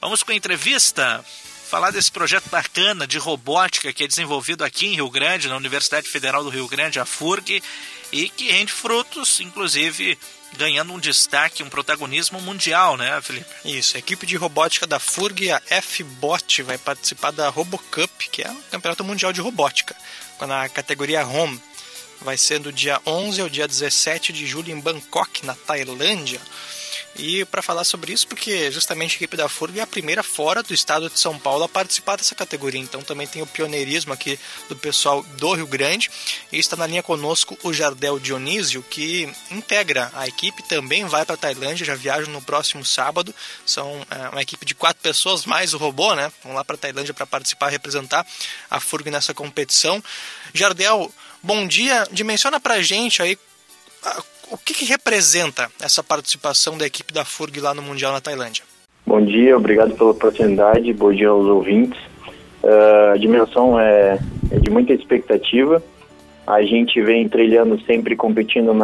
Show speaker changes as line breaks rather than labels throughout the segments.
Vamos com a entrevista, falar desse projeto bacana de robótica que é desenvolvido aqui em Rio Grande, na Universidade Federal do Rio Grande, a FURG, e que rende frutos, inclusive ganhando um destaque, um protagonismo mundial, né, Felipe?
Isso, a equipe de robótica da FURG, a FBOT, vai participar da RoboCup, que é o Campeonato Mundial de Robótica, na categoria Home. Vai ser do dia 11 ao dia 17 de julho em Bangkok, na Tailândia. E para falar sobre isso, porque justamente a equipe da FURG é a primeira fora do estado de São Paulo a participar dessa categoria. Então também tem o pioneirismo aqui do pessoal do Rio Grande. E está na linha conosco o Jardel Dionísio, que integra a equipe, também vai para a Tailândia, já viaja no próximo sábado. São uma equipe de 4 pessoas, mais o robô, né? Vão lá para a Tailândia para participar, representar a FURG nessa competição. Jardel, bom dia. Dimensiona para a gente aí o que representa essa participação da equipe da FURG lá no Mundial na Tailândia?
Bom dia, obrigado pela oportunidade, bom dia aos ouvintes. A dimensão é de muita expectativa. A gente vem trilhando, sempre competindo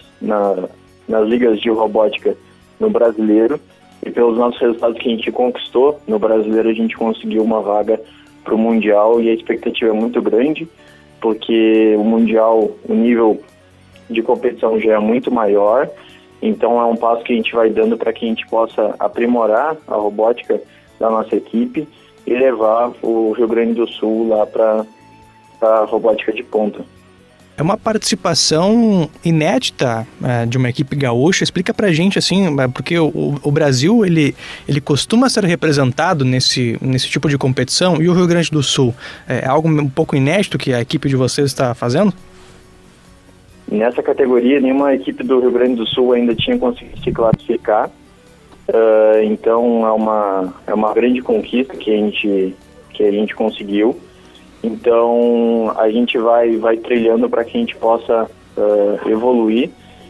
nas ligas de robótica no brasileiro. E pelos nossos resultados que a gente conquistou, no brasileiro a gente conseguiu uma vaga para o Mundial e a expectativa é muito grande, porque o Mundial, o nível de competição já é muito maior, então é um passo que a gente vai dando para que a gente possa aprimorar a robótica da nossa equipe e levar o Rio Grande do Sul lá para a robótica de ponta.
É uma participação inédita de uma equipe gaúcha. Explica pra gente, assim, porque o Brasil, ele costuma ser representado nesse tipo de competição, e o Rio Grande do Sul é algo um pouco inédito que a equipe de vocês está fazendo?
Nessa categoria, nenhuma equipe do Rio Grande do Sul ainda tinha conseguido se classificar. Então, é uma grande conquista que a gente conseguiu. Então, a gente vai trilhando para que a gente possa evoluir.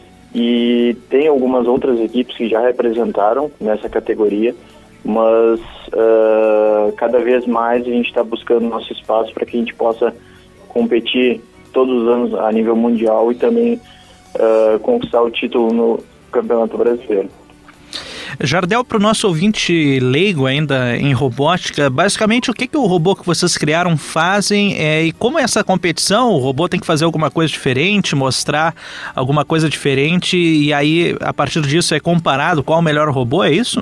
E tem algumas outras equipes que já representaram nessa categoria, mas cada vez mais a gente está buscando nosso espaço para que a gente possa competir todos os anos a nível mundial e também conquistar o título no Campeonato Brasileiro.
Jardel, para o nosso ouvinte leigo ainda em robótica, basicamente o que o robô que vocês criaram fazem e como é essa competição? O robô tem que fazer alguma coisa diferente, mostrar alguma coisa diferente e aí a partir disso é comparado qual o melhor robô, é isso?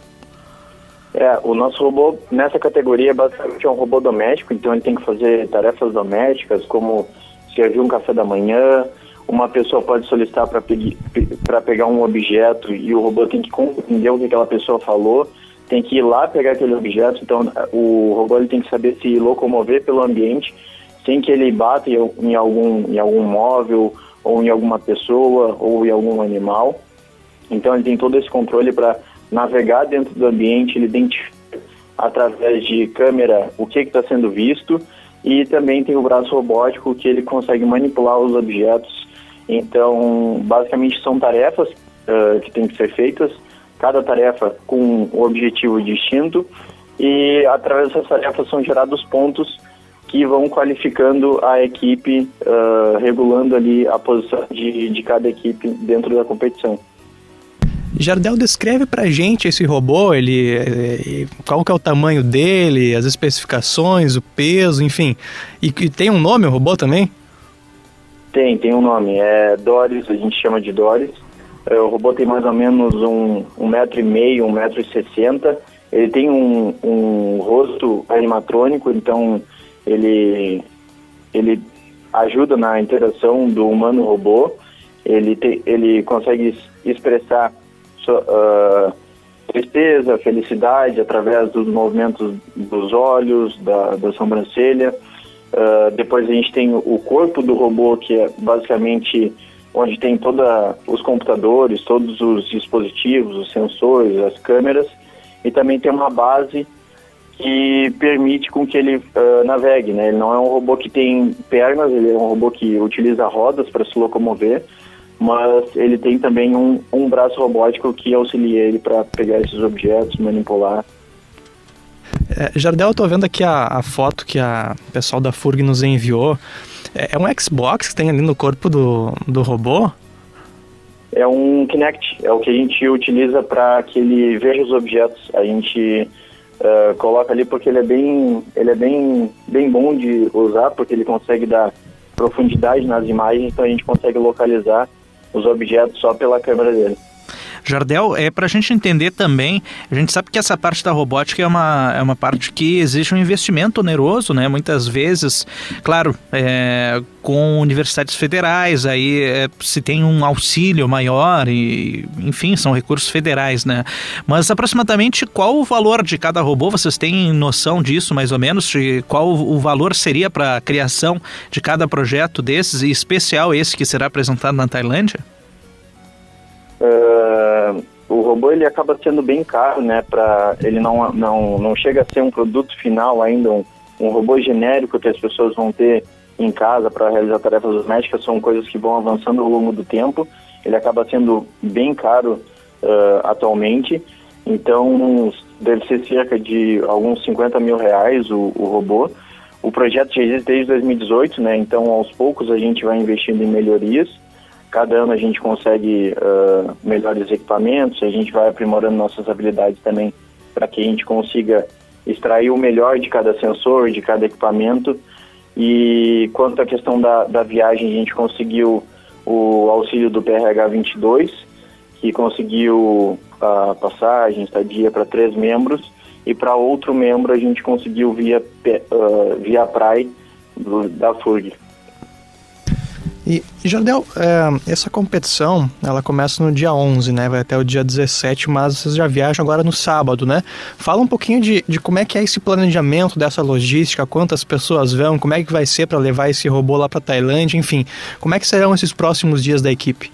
O nosso robô nessa categoria basicamente é um robô doméstico, então ele tem que fazer tarefas domésticas como servir um café da manhã. Uma pessoa pode solicitar para pegar um objeto e o robô tem que compreender o que aquela pessoa falou, tem que ir lá pegar aquele objeto. Então o robô ele tem que saber se locomover pelo ambiente sem que ele bata em algum móvel ou em alguma pessoa ou em algum animal. Então ele tem todo esse controle para navegar dentro do ambiente, ele identifica através de câmera o que está sendo visto. E também tem o braço robótico que ele consegue manipular os objetos. Então, basicamente são tarefas que têm que ser feitas, cada tarefa com um objetivo distinto, e através dessas tarefas são gerados pontos que vão qualificando a equipe, regulando ali a posição de cada equipe dentro da competição.
Jardel, descreve pra gente esse robô, qual que é o tamanho dele, as especificações, o peso, enfim. E tem um nome o robô também?
Tem um nome, é Doris, a gente chama de Doris. O robô tem mais ou menos 1,5 metro, 1,60 m. Ele tem um rosto animatrônico, então ele ajuda na interação do humano-robô. Ele consegue expressar tristeza, felicidade através dos movimentos dos olhos, da sobrancelha. Depois a gente tem o corpo do robô, que é basicamente onde tem todos os computadores, todos os dispositivos, os sensores, as câmeras, e também tem uma base que permite com que ele navegue, né? Ele não é um robô que tem pernas, ele é um robô que utiliza rodas para se locomover, mas ele tem também um braço robótico que auxilia ele para pegar esses objetos, manipular.
Jardel, eu tô vendo aqui a foto que a pessoal da FURG nos enviou. É um Xbox que tem ali no corpo do robô?
É um Kinect, é o que a gente utiliza para que ele veja os objetos. A gente coloca ali porque ele é bem bom de usar, porque ele consegue dar profundidade nas imagens, então a gente consegue localizar os objetos só pela câmera dele.
Jardel, para a gente entender também, a gente sabe que essa parte da robótica é uma parte que exige um investimento oneroso, né? Muitas vezes, claro, com universidades federais, aí se tem um auxílio maior e, enfim, são recursos federais, né? Mas aproximadamente qual o valor de cada robô? Vocês têm noção disso, mais ou menos? De qual o valor seria para a criação de cada projeto desses, e especial esse que será apresentado na Tailândia?
O robô ele acaba sendo bem caro, né? Ele não chega a ser um produto final ainda, um robô genérico que as pessoas vão ter em casa para realizar tarefas domésticas. São coisas que vão avançando ao longo do tempo. Ele acaba sendo bem caro atualmente, então deve ser cerca de alguns 50 mil reais o robô. O projeto já existe desde 2018, né? Então aos poucos a gente vai investindo em melhorias. Cada ano a gente consegue melhores equipamentos, a gente vai aprimorando nossas habilidades também para que a gente consiga extrair o melhor de cada sensor, de cada equipamento. E quanto à questão da viagem, a gente conseguiu o auxílio do PRH 22, que conseguiu a passagem, estadia para 3 membros, e para outro membro a gente conseguiu via Prime da FURG.
E, Jardel, essa competição, ela começa no dia 11, né? Vai até o dia 17, mas vocês já viajam agora no sábado, né? Fala um pouquinho de como é que é esse planejamento dessa logística, quantas pessoas vão, como é que vai ser para levar esse robô lá para Tailândia, enfim. Como é que serão esses próximos dias da equipe?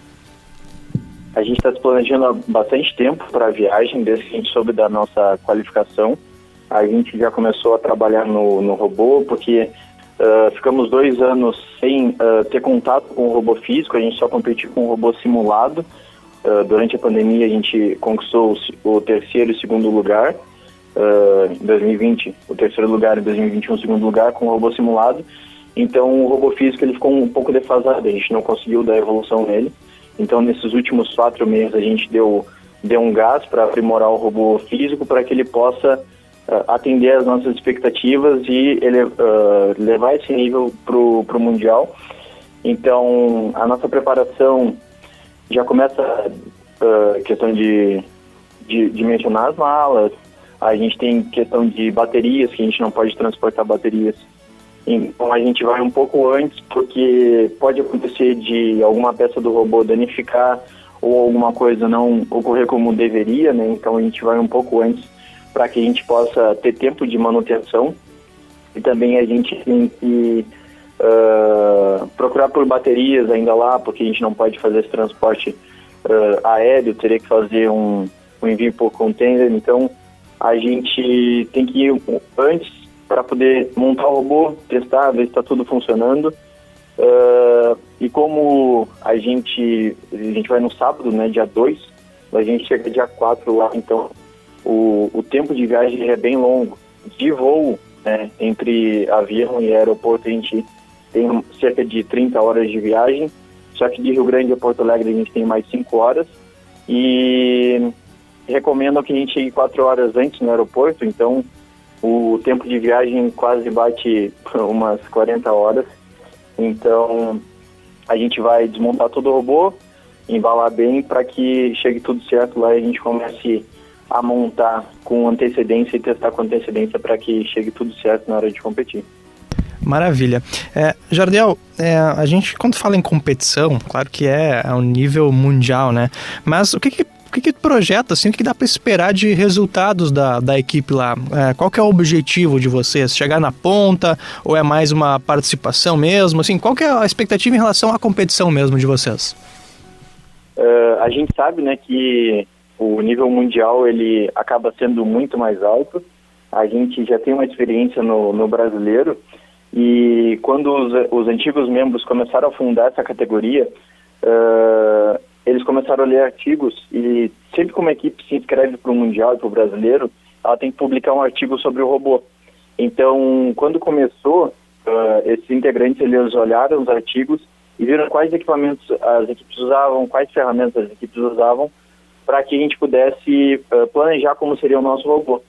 A gente está se planejando há bastante tempo para a viagem, desde que a gente soube da nossa qualificação. A gente já começou a trabalhar no robô, porque ficamos 2 anos sem ter contato com o robô físico, a gente só competiu com o robô simulado. Durante a pandemia a gente conquistou o 3º e 2º lugar, em 2020, o 3º lugar, em 2021 o 2º lugar com o robô simulado. Então o robô físico ele ficou um pouco defasado, a gente não conseguiu dar evolução nele. Então nesses últimos 4 meses a gente deu um gás para aprimorar o robô físico para que ele possa atender as nossas expectativas e levar esse nível pro Mundial. Então, a nossa preparação já começa questão de dimensionar as malas. A gente tem questão de baterias, que a gente não pode transportar baterias. Então, a gente vai um pouco antes, porque pode acontecer de alguma peça do robô danificar ou alguma coisa não ocorrer como deveria, né? Então, a gente vai um pouco antes para que a gente possa ter tempo de manutenção. E também a gente tem que procurar por baterias ainda lá, porque a gente não pode fazer esse transporte aéreo, teria que fazer um envio por container. Então a gente tem que ir antes para poder montar o robô, testar, ver se está tudo funcionando. E como a gente vai no sábado, né, dia 2, a gente chega dia 4 lá, então o tempo de viagem é bem longo. De voo, né, entre avião e aeroporto, a gente tem cerca de 30 horas de viagem, só que de Rio Grande a Porto Alegre a gente tem mais 5 horas, e recomendo que a gente chegue 4 horas antes no aeroporto, então o tempo de viagem quase bate umas 40 horas. Então a gente vai desmontar todo o robô, embalar bem para que chegue tudo certo lá e a gente comece a montar com antecedência e testar com antecedência para que chegue tudo certo na hora de competir.
Maravilha. Jardel, a gente quando fala em competição, claro que é um nível mundial, né? Mas o que projeta, assim, o que dá para esperar de resultados da equipe lá? Qual que é o objetivo de vocês? Chegar na ponta ou é mais uma participação mesmo? Assim, qual que é a expectativa em relação à competição mesmo de vocês?
A gente sabe, né, que o nível mundial ele acaba sendo muito mais alto. A gente já tem uma experiência no brasileiro, e quando os antigos membros começaram a fundar essa categoria, eles começaram a ler artigos, e sempre que uma equipe se inscreve para o mundial e para o brasileiro, ela tem que publicar um artigo sobre o robô. Então, quando começou, esses integrantes eles olharam os artigos e viram quais equipamentos as equipes usavam, quais ferramentas as equipes usavam, para que a gente pudesse planejar como seria o nosso robô.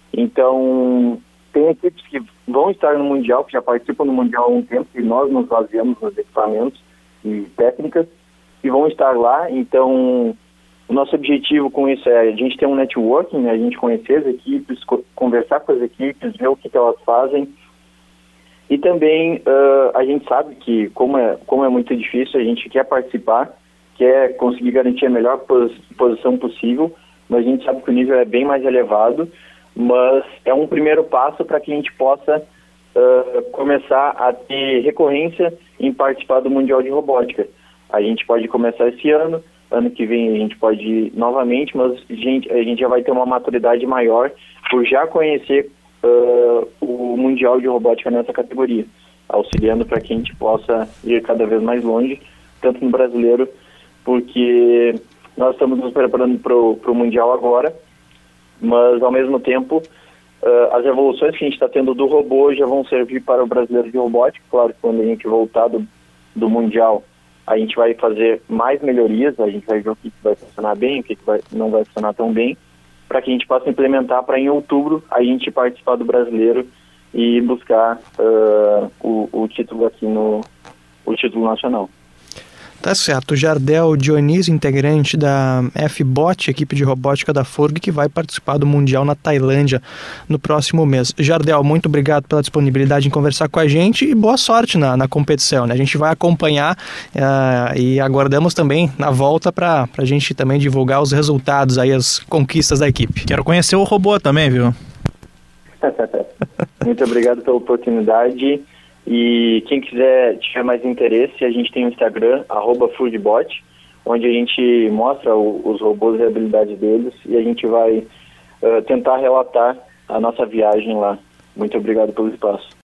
Então, tem equipes que vão estar no Mundial, que já participam do Mundial há um tempo, e nós nos baseamos nos equipamentos e técnicas, que vão estar lá. Então, o nosso objetivo com isso é a gente ter um networking, né? A gente conhecer as equipes, conversar com as equipes, ver o que elas fazem. E também a gente sabe que, como é muito difícil, a gente quer participar, quer conseguir garantir a melhor posição possível, mas a gente sabe que o nível é bem mais elevado, mas é um primeiro passo para que a gente possa começar a ter recorrência em participar do Mundial de Robótica. A gente pode começar esse ano que vem a gente pode ir novamente, mas a gente já vai ter uma maturidade maior por já conhecer o Mundial de Robótica nessa categoria, auxiliando para que a gente possa ir cada vez mais longe, tanto no brasileiro, porque nós estamos nos preparando para o Mundial agora, mas ao mesmo tempo as evoluções que a gente está tendo do robô já vão servir para o brasileiro de robótica. Claro que quando a gente voltar do Mundial, a gente vai fazer mais melhorias, a gente vai ver o que vai funcionar bem, o que não vai funcionar tão bem, para que a gente possa implementar para em outubro a gente participar do brasileiro e buscar o título aqui o título nacional.
Tá certo. Jardel Dionísio, integrante da FBOT, equipe de robótica da FURG, que vai participar do Mundial na Tailândia no próximo mês. Jardel, muito obrigado pela disponibilidade em conversar com a gente e boa sorte na competição, né? A gente vai acompanhar e aguardamos também na volta para a gente também divulgar os resultados, aí, as conquistas da equipe.
Quero conhecer o robô também, viu?
Muito obrigado pela oportunidade. E quem tiver mais interesse, a gente tem o Instagram, @FurgBot, onde a gente mostra os robôs e a habilidade deles, e a gente vai tentar relatar a nossa viagem lá. Muito obrigado pelo espaço.